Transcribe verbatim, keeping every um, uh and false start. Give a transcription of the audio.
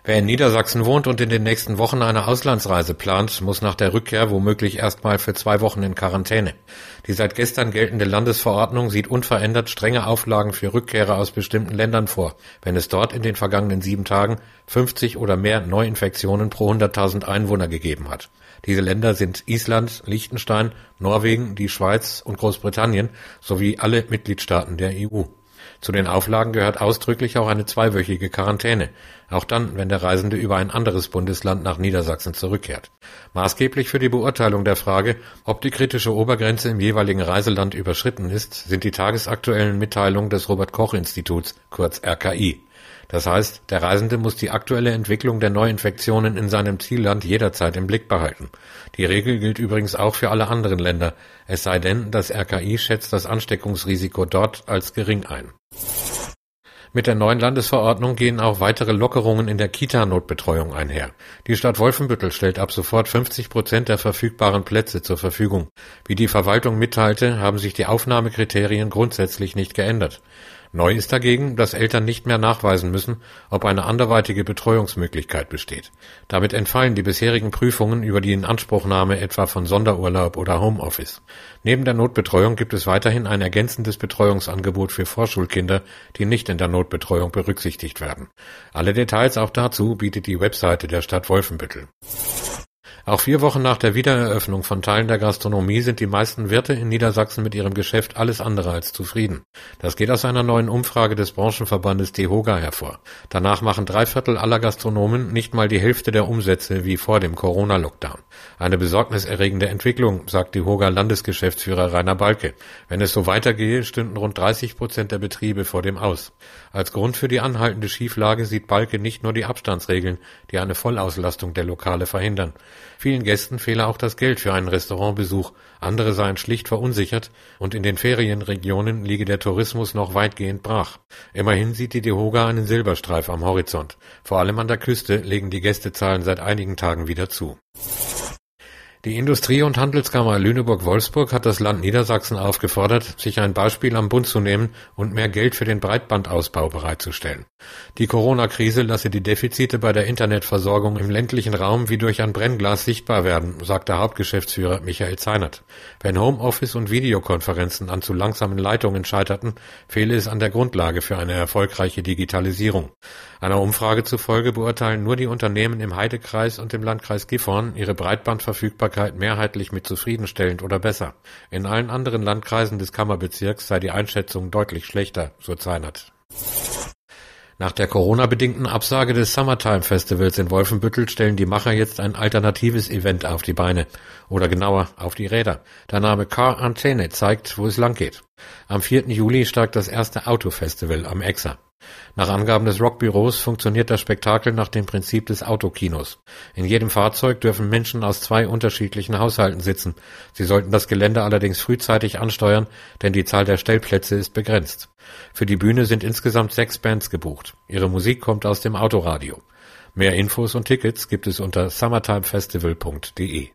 Wer in Niedersachsen wohnt und in den nächsten Wochen eine Auslandsreise plant, muss nach der Rückkehr womöglich erstmal für zwei Wochen in Quarantäne. Die seit gestern geltende Landesverordnung sieht unverändert strenge Auflagen für Rückkehrer aus bestimmten Ländern vor, wenn es dort in den vergangenen sieben Tagen fünfzig oder mehr Neuinfektionen pro hunderttausend Einwohner gegeben hat. Diese Länder sind Island, Liechtenstein, Norwegen, die Schweiz und Großbritannien sowie alle Mitgliedstaaten der E U. Zu den Auflagen gehört ausdrücklich auch eine zweiwöchige Quarantäne, auch dann, wenn der Reisende über ein anderes Bundesland nach Niedersachsen zurückkehrt. Maßgeblich für die Beurteilung der Frage, ob die kritische Obergrenze im jeweiligen Reiseland überschritten ist, sind die tagesaktuellen Mitteilungen des Robert-Koch-Instituts, kurz R K I. Das heißt, der Reisende muss die aktuelle Entwicklung der Neuinfektionen in seinem Zielland jederzeit im Blick behalten. Die Regel gilt übrigens auch für alle anderen Länder, es sei denn, das R K I schätzt das Ansteckungsrisiko dort als gering ein. Mit der neuen Landesverordnung gehen auch weitere Lockerungen in der Kita-Notbetreuung einher. Die Stadt Wolfenbüttel stellt ab sofort fünfzig Prozent der verfügbaren Plätze zur Verfügung. Wie die Verwaltung mitteilte, haben sich die Aufnahmekriterien grundsätzlich nicht geändert. Neu ist dagegen, dass Eltern nicht mehr nachweisen müssen, ob eine anderweitige Betreuungsmöglichkeit besteht. Damit entfallen die bisherigen Prüfungen über die Inanspruchnahme etwa von Sonderurlaub oder Homeoffice. Neben der Notbetreuung gibt es weiterhin ein ergänzendes Betreuungsangebot für Vorschulkinder, die nicht in der Notbetreuung berücksichtigt werden. Alle Details auch dazu bietet die Webseite der Stadt Wolfenbüttel. Auch vier Wochen nach der Wiedereröffnung von Teilen der Gastronomie sind die meisten Wirte in Niedersachsen mit ihrem Geschäft alles andere als zufrieden. Das geht aus einer neuen Umfrage des Branchenverbandes DEHOGA hervor. Danach machen drei Viertel aller Gastronomen nicht mal die Hälfte der Umsätze wie vor dem Corona-Lockdown. Eine besorgniserregende Entwicklung, sagt DEHOGA-Landesgeschäftsführer Rainer Balke. Wenn es so weitergehe, stünden rund dreißig Prozent der Betriebe vor dem Aus. Als Grund für die anhaltende Schieflage sieht Balke nicht nur die Abstandsregeln, die eine Vollauslastung der Lokale verhindern. Vielen Gästen fehle auch das Geld für einen Restaurantbesuch, andere seien schlicht verunsichert und in den Ferienregionen liege der Tourismus noch weitgehend brach. Immerhin sieht die DEHOGA einen Silberstreif am Horizont. Vor allem an der Küste legen die Gästezahlen seit einigen Tagen wieder zu. Die Industrie- und Handelskammer Lüneburg-Wolfsburg hat das Land Niedersachsen aufgefordert, sich ein Beispiel am Bund zu nehmen und mehr Geld für den Breitbandausbau bereitzustellen. Die Corona-Krise lasse die Defizite bei der Internetversorgung im ländlichen Raum wie durch ein Brennglas sichtbar werden, sagt der Hauptgeschäftsführer Michael Zeinert. Wenn Homeoffice und Videokonferenzen an zu langsamen Leitungen scheiterten, fehle es an der Grundlage für eine erfolgreiche Digitalisierung. Einer Umfrage zufolge beurteilen nur die Unternehmen im Heidekreis und im Landkreis Gifhorn ihre Breitbandverfügbarkeit mehrheitlich mit zufriedenstellend oder besser. In allen anderen Landkreisen des Kammerbezirks sei die Einschätzung deutlich schlechter, so Zeinert. Nach der Corona-bedingten Absage des Summertime Festivals in Wolfenbüttel stellen die Macher jetzt ein alternatives Event auf die Beine. Oder genauer, auf die Räder. Der Name Car Antenne zeigt, wo es langgeht. Am vierten Juli startet das erste Autofestival am Exer. Nach Angaben des Rockbüros funktioniert das Spektakel nach dem Prinzip des Autokinos. In jedem Fahrzeug dürfen Menschen aus zwei unterschiedlichen Haushalten sitzen. Sie sollten das Gelände allerdings frühzeitig ansteuern, denn die Zahl der Stellplätze ist begrenzt. Für die Bühne sind insgesamt sechs Bands gebucht. Ihre Musik kommt aus dem Autoradio. Mehr Infos und Tickets gibt es unter summertimefestival punkt de.